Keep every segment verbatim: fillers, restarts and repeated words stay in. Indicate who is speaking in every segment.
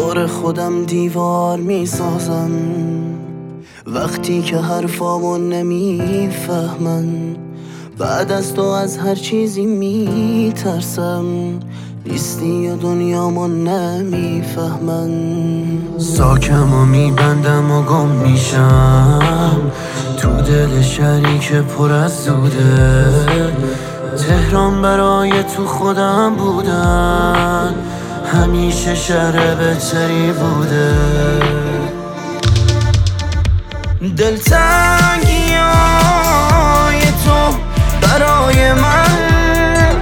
Speaker 1: دور خودم دیوار میسازم وقتی که حرفامو نمیفهمن. بعد از تو از هر چیزی میترسم، نیستی و دنیامو نمیفهمن. ساکم و میبندم و گم میشم تو دل شهری که پر از زوده. تهران برای تو خودم بودن همیشه شهر بهتری بوده. دلتنگی های تو برای من،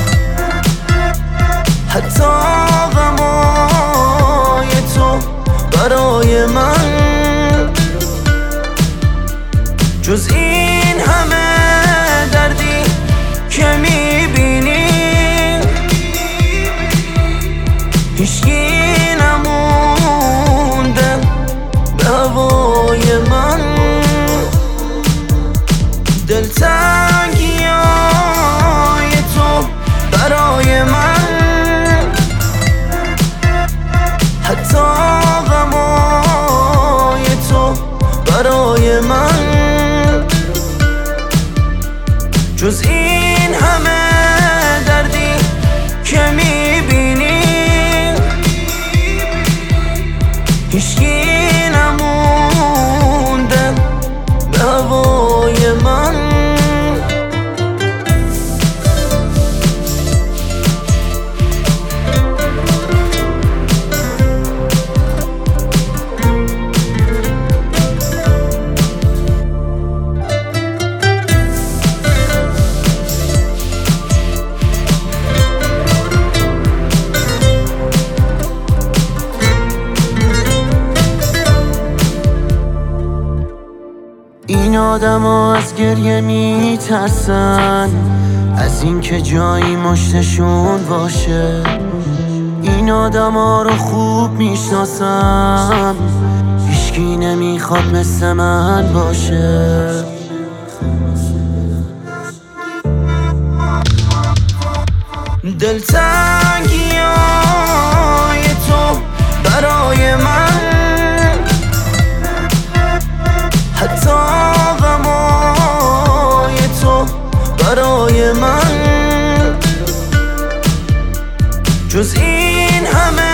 Speaker 1: حتی غمای تو برای من، جز این همه دردی که میبینی هیچکی نمونده به هوای من. دلتنگی های تو برای من، حتی غمای تو برای من، جز این همه دردی که میبینی هیچکی نمونده به هوای من. این آدم ها از گریه میترسن، از اینکه جایی مشتشون باشه. این آدم ها رو خوب میشناسم، هیچکی نمیخواد مثل من باشه. دلتنگی های تو برای من، حتی غمای تو برای من، جز این همه